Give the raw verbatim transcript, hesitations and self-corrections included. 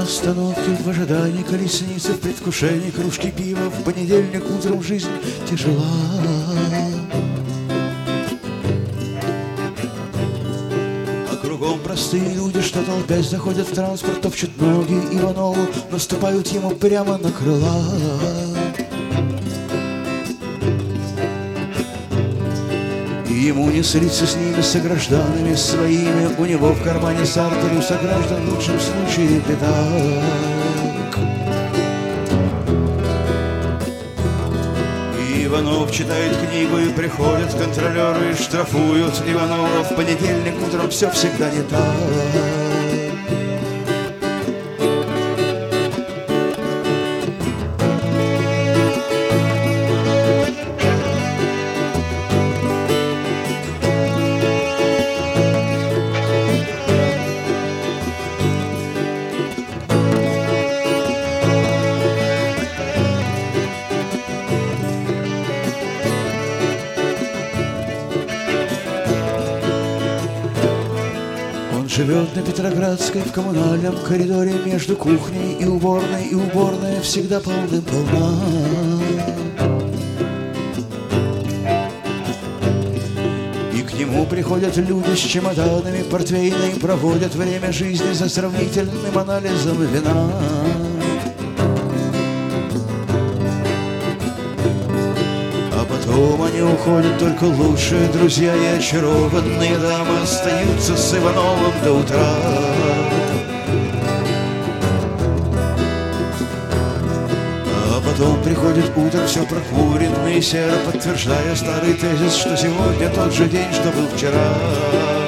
остановке в ожидании колесницы, в предвкушении кружки пива, в понедельник утром жизнь тяжела. А кругом простые люди, что толпясь заходят в транспорт, топчут ноги Иванову, наступают ему прямо на крыла. Ему не слиться с ними, согражданами своими. У него в кармане Сартер, у сограждан в лучшем случае пятак. Иванов читает книгу, и приходят контролеры и штрафуют Иванова. В понедельник утром все всегда не так. Живет на Петроградской в коммунальном коридоре между кухней и уборной, и уборная всегда полным-полна. И к нему приходят люди с чемоданами портвейна и проводят время жизни за сравнительным анализом вина. Потом они уходят, только лучшие друзья и очарованные дамы остаются с Ивановым до утра. А потом приходит утро, все прокуренное и серо, подтверждая старый тезис, что сегодня тот же день, что был вчера.